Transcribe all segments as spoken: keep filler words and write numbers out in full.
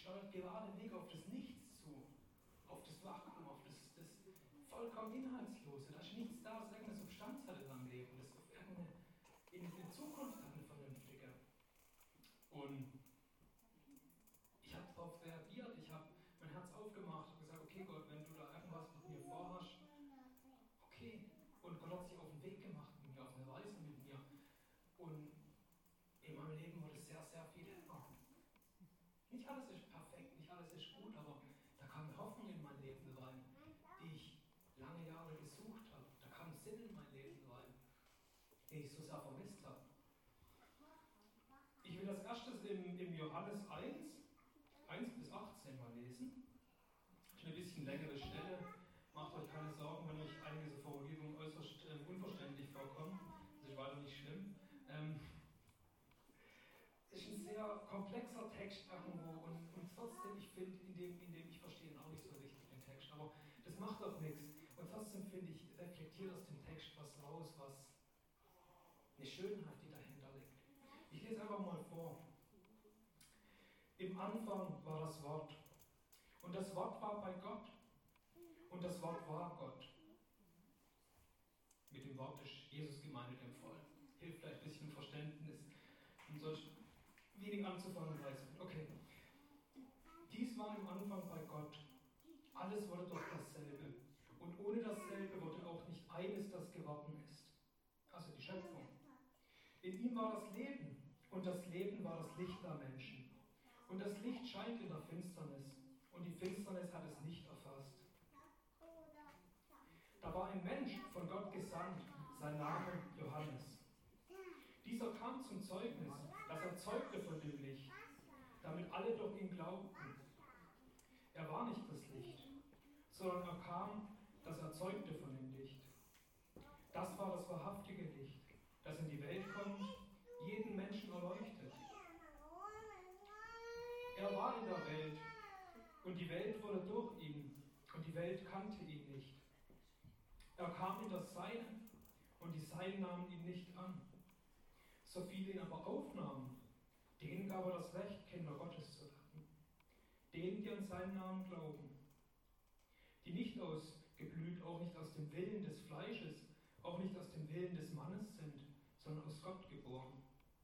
steuert gerade Weg auf das Nichts zu, auf das Vakuum, auf das, das vollkommen Inhaltslose. Da ist nichts da, was irgendeine Substanz hat in seinem Leben, das auf irgendeine in, in Zukunft hat, eine vernünftige. Und ich habe darauf reagiert, ich habe mein Herz aufgemacht und gesagt, okay Gott, wenn du da irgendwas mit mir vorhast, okay. Und Gott hat sich auf den Weg gemacht mit mir, auf eine Reise mit mir. Und in meinem Leben wurde es sehr, sehr viel heller. Nicht alles ist perfekt, nicht alles ist gut, aber da kam Hoffnung in mein Leben rein, die ich lange Jahre gesucht habe. Da kam Sinn in mein Leben rein, den ich so sehr vermisst habe. Ich will als erstes im, im Johannes eins, eins bis achtzehn mal lesen. Das ist eine bisschen längere Stelle. Macht euch keine Sorgen, wenn euch einige so Formulierungen äußerst äh, unverständlich vorkommen. Das ist weiter nicht schlimm. Ähm, Es ist ein sehr komplexer Text irgendwo und, und trotzdem, ich finde, in dem, in dem ich verstehe ihn auch nicht so richtig, den Text, aber das macht doch nichts. Und trotzdem finde ich, reflektiert aus dem Text was raus, was eine Schönheit, die dahinter liegt. Ich lese einfach mal vor. Im Anfang war das Wort und das Wort war bei Gott und das Wort war Gott. Mit dem Wort ist Jesus gemeint in dem Fall. Hilft vielleicht ein bisschen Verständnis und solch wenig anzufangen weiß. Okay. Dies war im Anfang bei Gott. Alles wurde doch dasselbe. Und ohne dasselbe wurde auch nicht eines, das geworden ist. Also die Schöpfung. In ihm war das Leben. Und das Leben war das Licht der Menschen. Und das Licht scheint in der Finsternis. Und die Finsternis hat es nicht erfasst. Da war ein Mensch von Gott gesandt. Sein Name Johannes. Dieser kam zum Zeugnis, das er zeugte von dem Licht, damit alle durch ihn glaubten. Er war nicht das Licht, sondern er kam, dass er zeugte von dem Licht. Das war das wahrhaftige Licht, das in die Welt kommt, jeden Menschen erleuchtet. Er war in der Welt und die Welt wurde durch ihn und die Welt kannte ihn nicht. Er kam in das Seine und die Seinen nahmen ihn nicht an. So viele ihn aber aufnahmen, denen gab er das Recht, Kinder Gottes zu werden. Denen, die an seinen Namen glauben. Die nicht ausgeblüht, auch nicht aus dem Willen des Fleisches, auch nicht aus dem Willen des Mannes sind, sondern aus Gott geboren.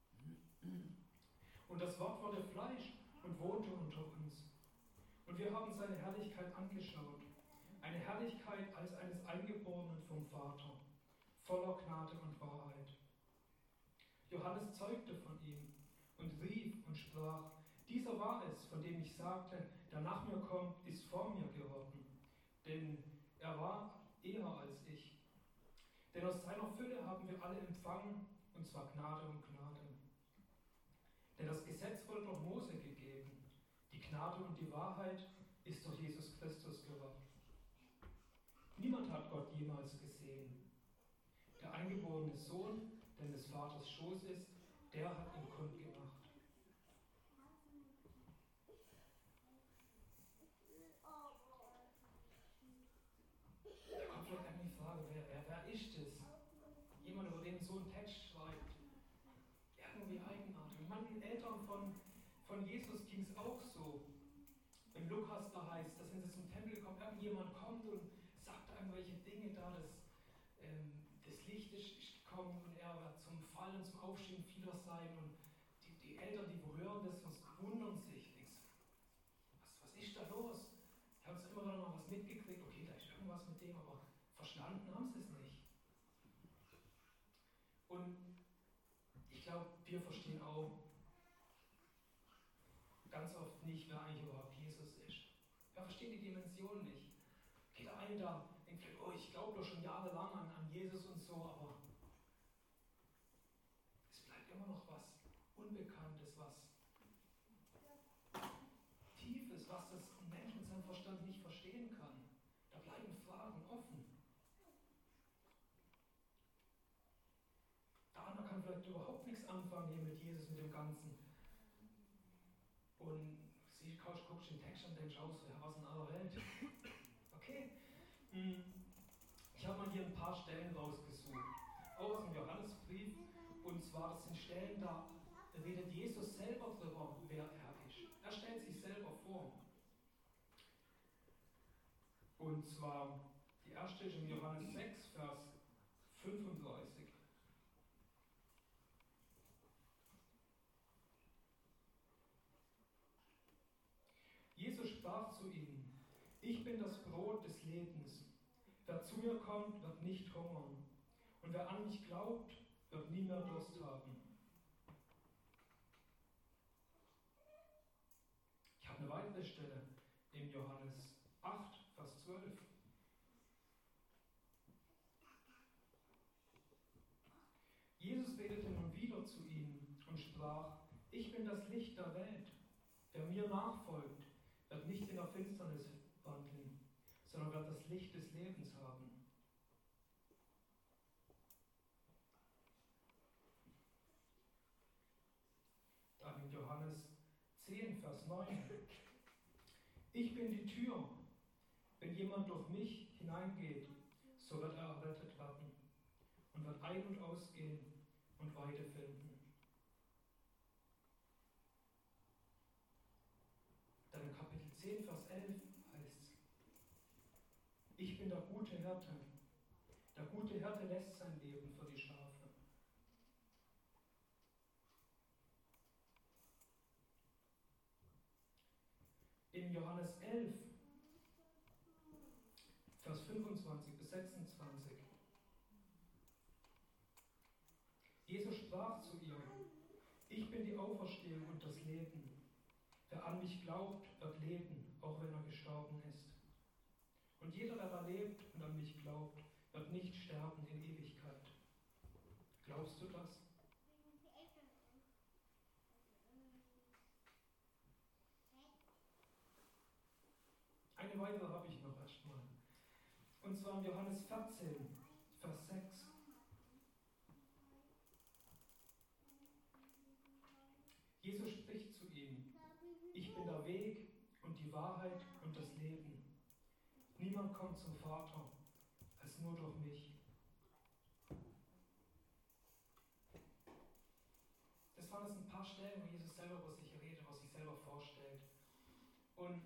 Und das Wort wurde Fleisch und wohnte unter uns. Und wir haben seine Herrlichkeit angeschaut. Eine Herrlichkeit als eines Eingeborenen vom Vater, voller Gnade und Wahrheit. Johannes zeugte von ihm und rief und sprach, dieser war es, von dem ich sagte, der nach mir kommt, ist vor mir geworden, denn er war eher als ich. Denn aus seiner Fülle haben wir alle empfangen, und zwar Gnade und Gnade. Denn das Gesetz wurde durch Mose gegeben, die Gnade und die Wahrheit ist durch Jesus Christus geworden. Niemand hat Gott jemals gesehen. Der eingeborene Sohn, der des Vaters Schoß ist, der hat ihn kundgemacht. Da kommt vielleicht eine Frage, wer, wer, wer ist das? Jemand, über den so einen Text schreibt. Irgendwie eigenartig. Manchen Eltern von, von Jesus ging es auch so. Wenn Lukas da heißt, dass wenn sie zum Tempel kommt, irgendjemand kommt und sagt irgendwelche Dinge da, dass ähm, das Licht ist, ist gekommen und er wird zum Fallen, zum Aufstehen vieler sein und die, die Eltern, die hören das und wundern sich. Was, was ist da los? Die haben immer noch mal was mitgekriegt, okay, da ist irgendwas mit dem, aber verstanden haben sie es nicht. Und ich glaube, wir verstehen auch ganz oft nicht, wer eigentlich überhaupt Jesus ist. Wir verstehen die Dimension nicht. Geht der eine da, denkt, oh, ich glaube doch schon jahrelang an, an Jesus und so, aber es bleibt immer noch was Unbekanntes, was Tiefes, was das ein Mensch mit seinem Verstand nicht verstehen kann. Da bleiben Fragen offen. Der andere kann vielleicht überhaupt nichts anfangen hier mit Jesus, mit dem Ganzen. Und sie guckst den Text und denkst, aus, ja, was in aller Welt. Okay. Ich habe mal hier ein paar Stellen rausgesucht. Auch aus dem Johannesbrief. Und zwar, das sind Stellen, da redet Jesus selber darüber, wer er ist. Er stellt sich selber vor. Und zwar, die erste ist in Johannes sechs, Vers fünfunddreißig. Jesus sprach zu ihnen: Ich bin das Brot des Lebens. Wer zu mir kommt, wird nicht hungern. Und wer an mich glaubt, wird nie mehr Durst haben. Ich habe eine weitere Stelle in Johannes acht, Vers zwölf. Jesus redete nun wieder zu ihnen und sprach: Ich bin das Licht der Welt. Wer mir nachfolgt, wird nicht in der Finsternis wandeln, sondern wird das Licht des Lebens haben. Dann in Johannes zehn, Vers neun. Ich bin die Tür. Wenn jemand durch mich hineingeht, so wird er errettet werden und wird ein- und ausgehen und Weide finden. Dann in Kapitel zehn, Vers elf heißt es: Ich bin der gute Hirte. Der gute Hirte lässt sein Leben für die Schafe. In Johannes elf, Vers fünfundzwanzig bis sechsundzwanzig. Jesus sprach zu ihr: Ich bin die Auferstehung und das Leben. Wer an mich glaubt, wird leben, auch wenn er gestorben ist. Und jeder, der da lebt und an mich glaubt, wird nicht sterben in Ewigkeit. Glaubst du das? Eine weitere habe ich noch erstmal. Und zwar in Johannes vierzehn, Vers sechs. Jesus spricht zu ihm: Ich bin der Weg und die Wahrheit und das Leben. Niemand kommt zum Vater, als nur durch mich. Das waren jetzt ein paar Stellen, wo Jesus selber über sich redet, was sich selber vorstellt. Und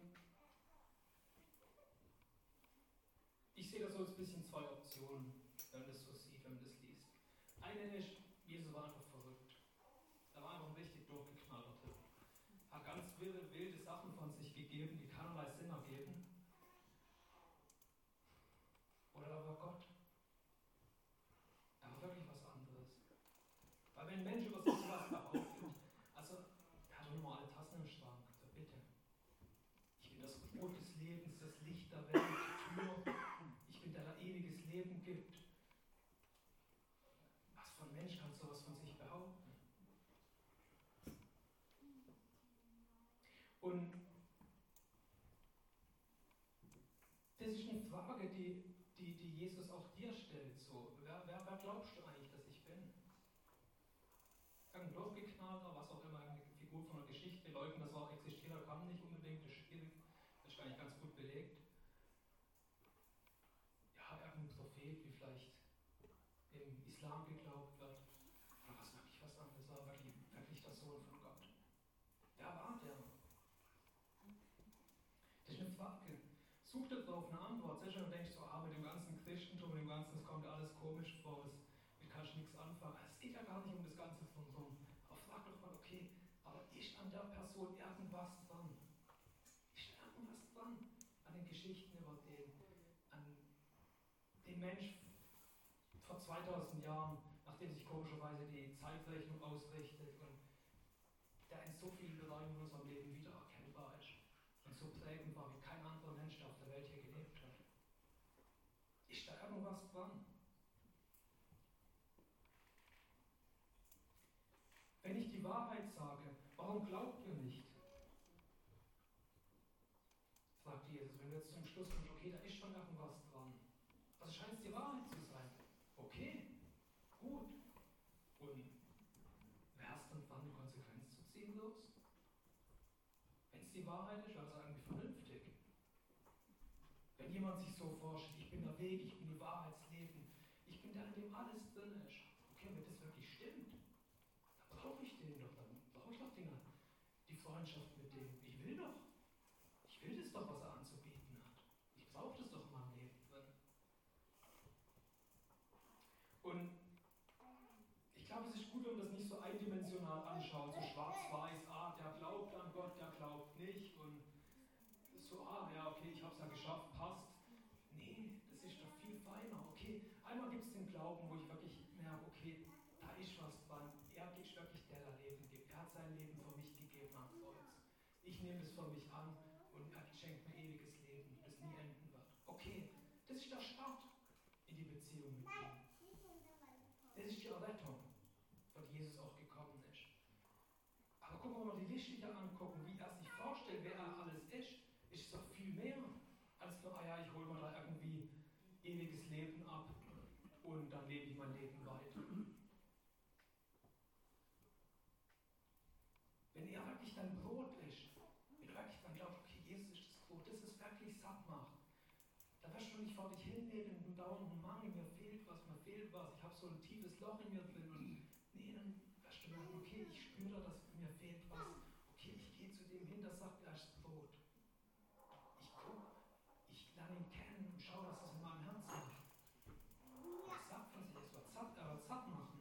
ich sehe da so ein bisschen zwei Optionen, wenn man das so sieht, wenn man das liest. Eine ist, Jesus war einfach verrückt. Er war einfach ein richtig durchgeknallter Typ. Hat ganz wilde, wilde Sachen von sich gegeben, die keinerlei Sinn ergeben. Oder er war Gott. Er war wirklich was anderes. Weil wenn ein Mensch über sich sowas behauptet, also, er hat doch nur alle Tassen im Schrank, also bitte. Ich bin das Brot des Lebens, das Licht der Welt, die Tür. Ich bin der, der ewiges Leben gibt. Was für ein Mensch kann sowas von sich behaupten? Und das ist eine Frage, die, die, die Jesus auch dir stellt. So. Wer, wer, wer glaubst du eigentlich, dass ich bin? Ein durchgeknallter, was auch immer, eine Figur von einer Geschichte, leugnen, dass er auch existiert hat, kann nicht unbedingt, das ist schwierig, das ist eigentlich ganz gut belegt. Ja, irgendein Prophet, wie vielleicht im Islam geglaubt wird, oder was wirklich was anderes war, wirklich, wirklich der Sohn von Gott. Wer war der? Das ist eine Frage. Such dir darauf eine Antwort. Selbst wenn du denkst, oh, mit dem ganzen Christentum, mit dem ganzen, das kommt dir alles komisch vor, das, damit kannst du nichts anfangen. Es geht ja gar nicht um das Ganze von so. Aber frag doch mal, okay, aber ist an der Person irgendwas dran? Ist da irgendwas dran an den Geschichten über den, an den Mensch vor zweitausend Jahren, nachdem sich komischerweise die Zeitrechnung ausrichtet und der in so vielen Bereichen in unserem Leben wiedererkennbar ist und so prägend war wie kein anderer Mensch, der auf der Welt hier gelebt hat. Ist da irgendwas dran? Wenn ich die Wahrheit sage, warum glaubt ihr nicht? Fragt Jesus, wenn du jetzt zum Schluss kommst, okay, da ist schon irgendwas dran. Also scheint es die Wahrheit zu sein. Okay, gut. Und wärst dann wann eine Konsequenz zu ziehen los? Wenn es die Wahrheit ist, also irgendwie vernünftig. Wenn jemand sich so vorstellt, ich bin der Weg, ich bin die Wahrheit, das Leben, ich bin der, in dem alles drin ist. Okay, wenn das wirklich stimmt, dann brauche ich den doch, dann brauche ich doch den, die Freundschaft mit dem. Ich will doch. Ich will das doch, was er anzubieten hat. Ich brauche das doch in meinem anschauen, so schwarz-weiß, ah, der glaubt an Gott, der glaubt nicht und so, ah, ja, okay, ich habe es ja geschafft, passt. Nee, das ist doch viel feiner. Okay, einmal gibt es den Glauben, wo ich wirklich merke, okay, da ist was dran. Er ist wirklich der, der Leben gibt. Er hat sein Leben für mich gegeben am Kreuz. Ich nehme das für mich an und er schenkt mir ewiges Leben, das nie enden wird. Okay, das ist der Start in die Beziehung mit ihm. Das ist die Errettung, für die Jesus auch gekommen ist. Aber gucken wir mal die Liste hier angucken, wie er sich vorstellt, wer er alles ist, ist es doch viel mehr als nur, ah ja, ich hole mir da irgendwie ewiges Leben ab und dann lebe ich mein Leben weiter. Wenn er wirklich dein Brot ist, wenn du wirklich dann glaubst, okay, Jesus ist das Brot, das es wirklich satt macht, dann wirst du nicht vor dich hinleben und dauernd einen Mangel, mir fehlt was, mir fehlt was, ich habe so ein tiefes Loch in mir drin und nee, dann wirst du merken, okay, ich spüre, dass mir fehlt was, okay, ich gehe zu dem hin, der sagt, er ist Brot. Ich gucke, ich lerne ihn kennen und schaue, dass es in meinem Herzen macht. Er ist satt von sich, es wird satt, er wird satt machen.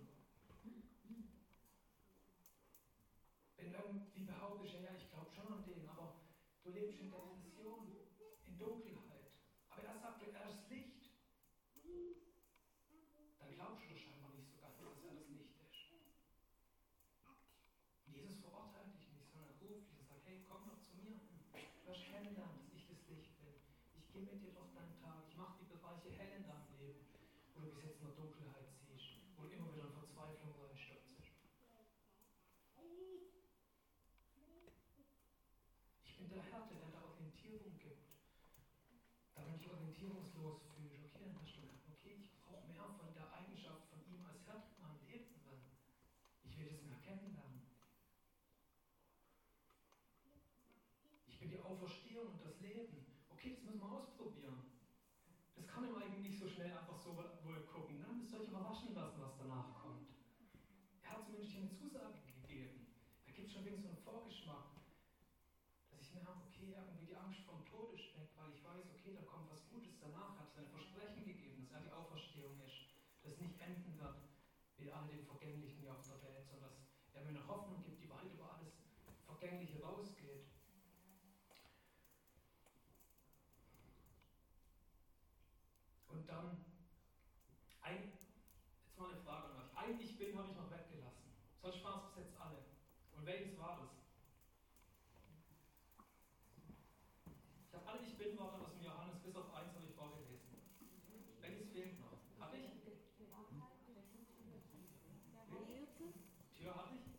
Wenn irgendwie behauptest, ja, ich glaube schon an den, aber du lebst in Depression, in Dunkelheit. Aber er sagt, er ist Licht. Dann glaubst du scheinbar nicht so ganz, dass er das Licht ist. Und Jesus verurteilt dich nicht, sondern er ruft dich und sagt, hey, komm doch zu mir. Du wirst kennenlernen, dass ich das Licht bin. Ich gehe mit dir durch deinen Tag. Ich mache die Bereiche hell in deinem Leben, wo du bis jetzt nur Dunkelheit siehst, wo du immer wieder in Verzweiflung reinstürzt. Ich bin der Härte, der da Orientierung gibt. Da wenn ich orientierungslos fühle, okay, dann hast du gedacht, okay, ich brauche mehr von der Eigenschaft von ihm als Härte in meinem Leben drin. Ich will das mehr kennenlernen. Ich bin die Auferstehung und das Leben. Okay, das müssen wir ausprobieren. Das kann ihm eigentlich nicht so schnell einfach so wohl gucken. Dann müsst ihr euch überraschen lassen, was danach kommt. Er hat zumindest hier eine Zusage gegeben. Da gibt es schon wenigstens so einen Vorgeschmack. Dass ich merke, okay, irgendwie die Angst vor dem Tod ist weg, weil ich weiß, okay, da kommt was Gutes danach. Er hat sein Versprechen gegeben, dass er die Auferstehung ist. Dass es nicht enden wird wie alle den Vergänglichen hier auf der Welt, sondern dass er mir eine Hoffnung gibt, die weit über alles Vergängliche rausgeht. Und dann, ein, jetzt mal eine Frage an euch. Ein Ich Bin habe ich noch weggelassen. Sonst waren es bis jetzt alle. Und welches war das? Ich habe alle Ich Bin-Worte aus dem Johannes, bis auf eins habe ich vorgelesen. Welches fehlt noch? Hatte ich? Tür hatte ich?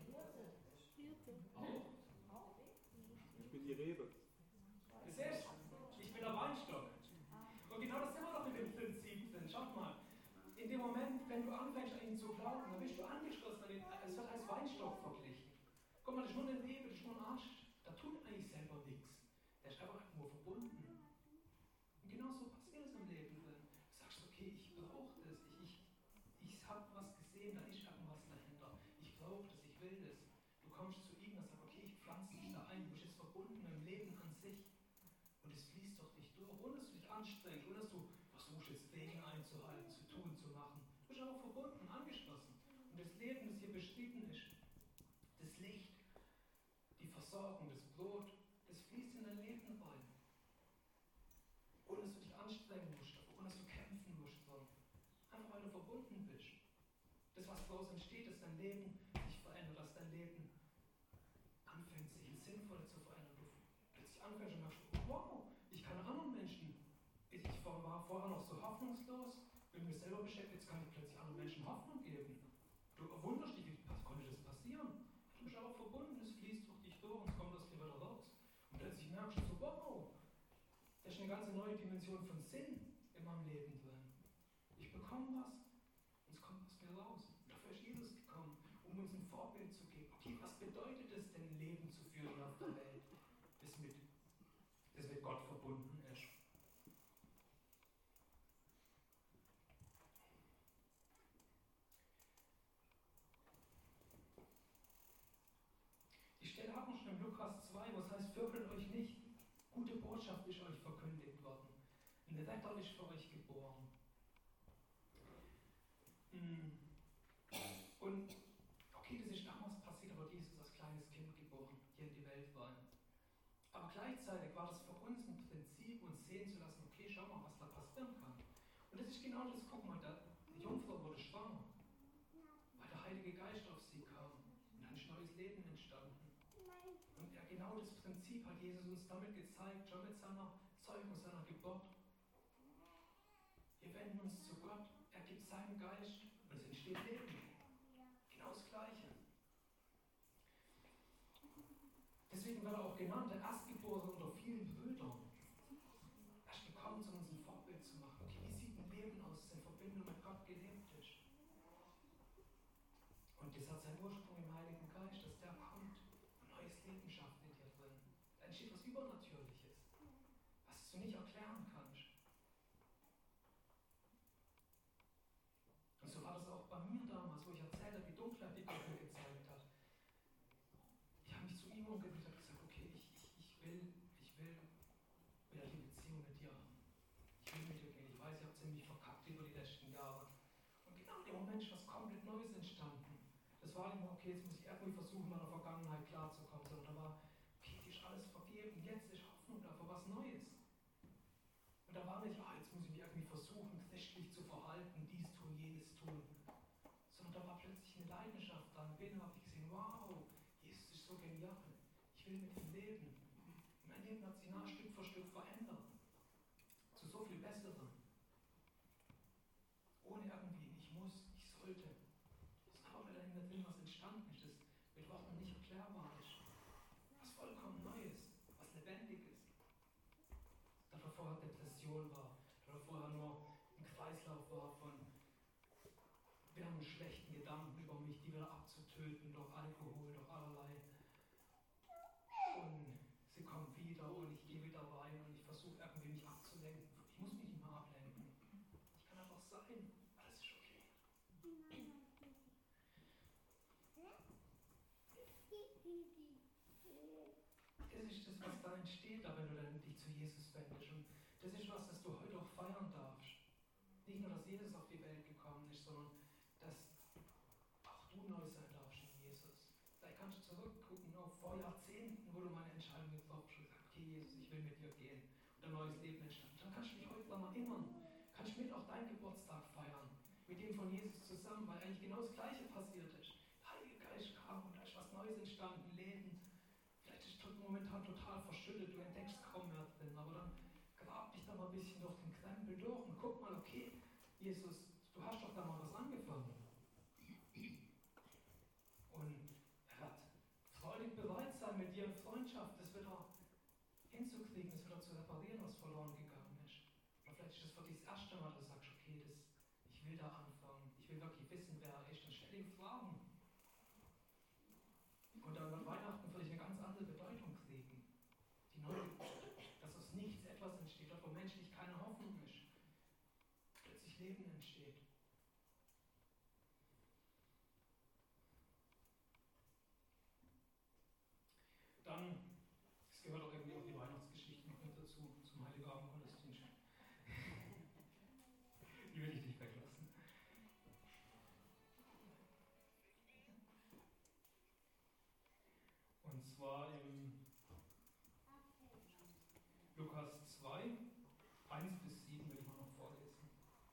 Auch? Ich bin die Rebe. Das ist, ich bin der Weinstock. Und genau das sind wir doch mit dem Prinzip drin. Schaut mal, in dem Moment, wenn du anfängst an ihn zu glauben, dann bist du angeschlossen an den, es wird als Weinstock verglichen. Guck mal, das ist nur eine Rebe, das ist nur ein Arsch. Da tut eigentlich selber nichts. Der ist einfach nur verbunden. Und genau so passiert es im Leben drin. Du sagst, okay, ich brauche das, ich, ich, ich habe was gesehen, da ist irgendwas dahinter. Ich brauche das, ich will das. Du kommst zu ihm und sagst, okay, ich pflanze dich da ein, du bist jetzt verbunden mit dem Leben an sich. Und es fließt doch nicht durch, ohne dass du dich anstrengst, ohne dass du versuchst, jetzt Regeln einzuhalten, zu tun, zu machen. Du bist einfach verbunden, angeschlossen. Und das Leben, das hier beschrieben ist, das Licht, die Versorgung, das Brot, das fließt in dein Leben rein. Ohne dass du dich anstrengen musst, ohne dass du kämpfen musst. Einfach weil du verbunden bist. Das, was daraus entsteht, dass dein Leben sich verändert, dass dein Leben anfängt, sich ins Sinnvolle zu verändern. Du plötzlich anfängst und merkst, wow, ich kann anderen Menschen, ich war vorher noch so hoffnungslos, bin mir selber beschäftigt, jetzt kann ich plötzlich anderen Menschen Hoffnung geben. Du wunderst dich, wie konnte das passieren? Du bist aber verbunden, es fließt durch dich durch und es kommt aus dir wieder raus. Und plötzlich merkst du so, wow, da ist eine ganz neue Dimension von Sinn in meinem Leben drin. Ich bekomme was und es kommt aus mir raus. Und dafür ist Jesus gekommen, um uns ein Vorbild zu geben. Okay, was bedeutet es denn, ein Leben zu führen auf der Welt, das mit, das mit Gott verbunden ist? Die Stelle hat man schon in Lukas zwei, wo es heißt, fürchtet euch nicht, gute Botschaft ist euch verkündigt worden. Ein Retter ist für euch geboren. Und okay, das ist damals passiert, aber Und das ist genau das, guck mal, da, die Jungfrau wurde schwanger, weil der Heilige Geist auf sie kam. Und dann ist neues Leben entstanden. Und ja, genau das Prinzip hat Jesus uns damit gezeigt, schon mit seiner Zeugung, seiner Geburt. Wir wenden uns zu Gott, er gibt seinen Geist und es entsteht Leben. Genau das Gleiche. Deswegen wird er auch genannt, der Erstgeborene unter vielen Brüdern. Er ist gekommen, um uns ein Vorbild zu machen. Okay, wie sieht ein Leben aus, das in Verbindung mit Gott gelebt ist? Und das hat seinen Ursprung im Heiligen Geist, dass der kommt und neues Leben schafft in dir drin. Da entsteht was Übernatürliches, was du nicht erklären kannst. Und so war das auch bei mir damals, wo ich erzählt habe, wie Dunkelheit die Gott mir gezeigt hat. Ich habe mich zu ihm umgedreht und gesagt, okay, ich, ich, ich will, ich will wieder die Beziehung mit dir haben. Ich will mit dir gehen. Ich weiß, ich habe ziemlich verkackt über die letzten Jahre. Und genau in dem Moment ist was komplett Neues entstanden. Das war nicht mehr, okay, jetzt muss ich irgendwie versuchen, meiner Vergangenheit klarzukommen, sondern da war, okay, ist alles vergeben, jetzt ist Hoffnung da für was Neues. Und da war nicht, ah, jetzt muss ich mich irgendwie versuchen, christlich zu verhalten, dies tun, jenes tun. Sondern da war plötzlich eine Leidenschaft da. Und bin habe ich gesehen, wow, Jesus ist so genial. Ich will mit ihm leben. Und mein Leben hat sich nach Stück für Stück verändert. Zu so viel Besserem. Ohne irgendwie, ich muss, ich sollte. Es ist aber dahinter drin, was entstanden ist, das mit Worten nicht erklärbar ist. Was vollkommen Neues, was Lebendiges. Da vorher Depression war, da vorher nur ein Kreislauf war von wirren, schlechten Gedanken über mich, die wieder abzutöten durch Alkohol, durch allerlei. Und sie kommen wieder und ich gehe wieder rein und ich versuche irgendwie mich abzulenken. Ich muss mich nicht mal ablenken. Ich kann einfach sein. Alles ist okay. Das ist das, was da entsteht, da wenn du dann dich zu Jesus wendest. Und das ist was, das du heute auch feiern darfst. Nicht nur, dass Jesus auf die Welt gekommen ist, sondern dass auch du neu sein darfst in Jesus. Vielleicht kannst du zurückgucken auf vor Jahrzehnten, wo du meine Entscheidung getroffen hast und gesagt, okay Jesus, ich will mit dir gehen und ein neues Leben entstanden. Dann kannst du dich heute daran erinnern. Kannst mit auch deinen Geburtstag feiern. Mit dem von Jesus zusammen, weil eigentlich genau das Gleiche passiert ist. Der Heilige Geist kam und da ist was Neues entstanden, Leben. Vielleicht ist es momentan total verschüttet, du entdeckst kaum mehr drin, aber dann grab dich da mal ein bisschen durch den Krempel durch und guck mal, okay, Jesus, du hast doch da mal was angefangen. Und er wird freudig bereit sein, mit dir in Freundschaft das wieder hinzukriegen, das wieder zu reparieren, was verloren gegangen ist. Oder vielleicht ist das für dich das erste Mal, dass du sagst, okay, das, ich will da anfangen, ich will wirklich wissen, wer er ist, dann stell ihm Fragen. Und dann wird Weihnachten für dich eine ganz andere Bedeutung kriegen. Die Neugeburt, dass aus nichts etwas entsteht, dort wo menschlich keine Hoffnung ist. Plötzlich Leben entsteht. Dann, es gehört auch irgendwie auch die Weihnachtsgeschichte noch mit dazu, zum Heiligabend-Gottesdienst. Die will ich nicht weglassen. Und zwar im Lukas zwei, eins bis sieben will ich mal noch vorlesen.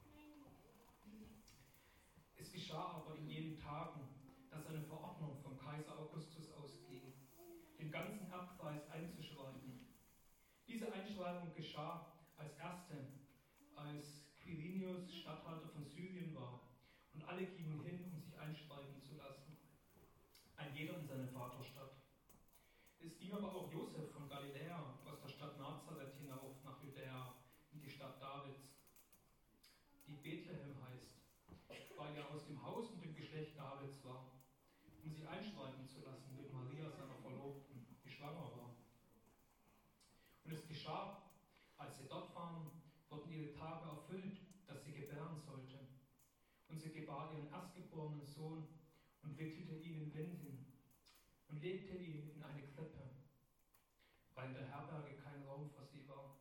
Es geschah aber in jenen Tagen, dass eine Verordnung vom Kaiser Augustus ausging, den ganzen Erbkreis einzuschreiben. Diese Einschreibung geschah als erste, als Quirinius Statthalter von Syrien war, und alle gingen hin, um sich einschreiben zu lassen, ein jeder in seine Vaterstadt. Es ging aber auch Josef von Galiläa aus der Stadt Nazareth hinauf nach Judäa, in die Stadt Davids, die Bethlehem heißt, weil er aus dem Haus und dem Geschlecht Davids war, um sich einschreiben zu lassen mit Maria, seiner Verlobten, die schwanger war. Und es geschah, als sie dort waren, wurden ihre Tage erfüllt, dass sie gebären sollte. Und sie gebar ihren erstgeborenen Sohn und wickelte ihn in Windeln und legte ihn in eine Krippe, weil in der Herberge kein Raum für sie war.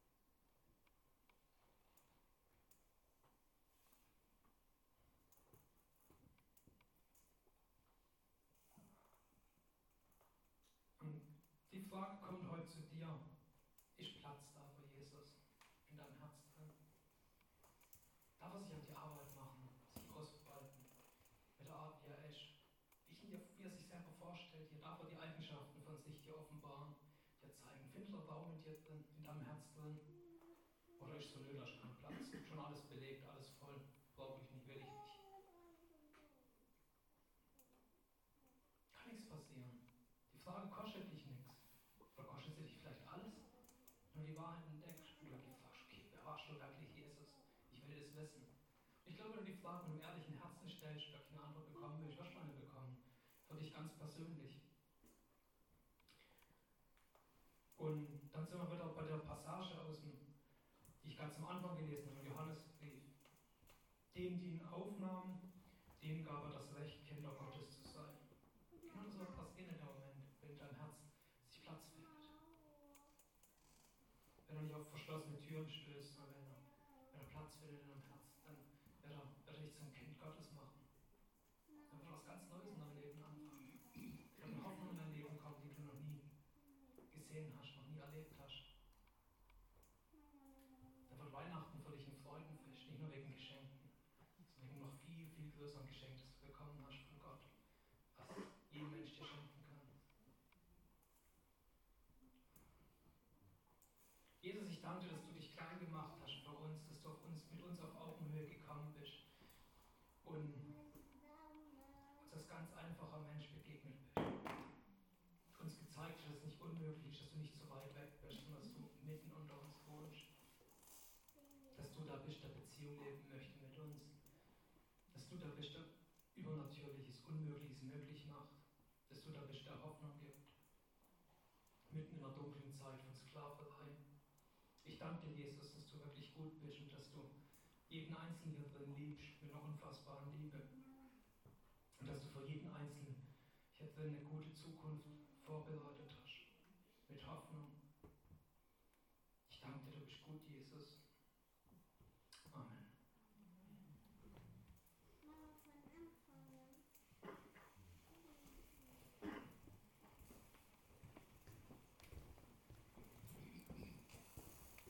Und die Frage kommt heute zu dir. Ist Platz da für Jesus in deinem Herz drin? Eigenschaften von sich dir offenbaren, dir zeigen. Findet der Raum in dir drin, in deinem Herz drin? Oder ist so, nö, da ist kein Platz, schon alles belegt, alles voll, brauche ich nicht, will ich nicht. Kann nichts passieren. Die Frage kostet dich nichts. Oder kostet sie dich vielleicht alles? Nur die Wahrheit entdeckst und du sagst, okay, beherrschst du wirklich Jesus? Ich will das wissen. Ich glaube, wenn du die Frage mit einem ehrlichen Herzen stellst, da keine Antwort bekommen willst, wirst du eine bekommen. Für dich ganz persönlich. Und dann sind wir wieder bei der Passage aus dem, die ich ganz am Anfang gelesen habe, im Johannesbrief. Denen, die ihn aufnahmen, denen gab er das Recht, Kinder Gottes zu sein. Genau das wird passieren in dem Moment, wenn in deinem Herz sich Platz findet. Wenn er nicht auf verschlossene Türen stößt, sondern wenn er, wenn er Platz findet in deinem Herz, dann wird er, wird er dich zum Kind Gottes machen. Dann wird was ganz Neues in deinem Leben anfangen. Es wird eine Hoffnung in dein Leben kommen, die du noch nie gesehen hast, noch nie erlebt hast. Dann wird Weihnachten für dich ein Freudenfest, nicht nur wegen Geschenken, sondern wegen noch viel, viel größeren Geschenk, das du bekommen hast von Gott, was jedem Mensch dir schenken kann. Jesus, ich danke dir, dass du dich klein gemacht hast für uns, dass du auf uns, mit uns auf Augenhöhe gekommen bist und uns als ganz einfacher Mensch begegnet bist. Uns gezeigt hast, dass es nicht unmöglich ist, dass du nicht so weit weg bist, sondern dass du mitten unter uns wohnst. Dass du da bist, der Beziehung leben möchte mit uns. Dass du da bist, der Übernatürliches, Unmögliches möglich macht. Dass du da bist, der Hoffnung gibt. Mitten in einer dunklen Zeit von Sklaverei. Ich danke dir, Jesus, dass du wirklich gut bist und dass du jeden Einzelnen hier drin liebst, mit einer unfassbaren Liebe. Und dass du für jeden Einzelnen hier drin eine gute Zukunft vorbereitet hast. Mit Hoffnung.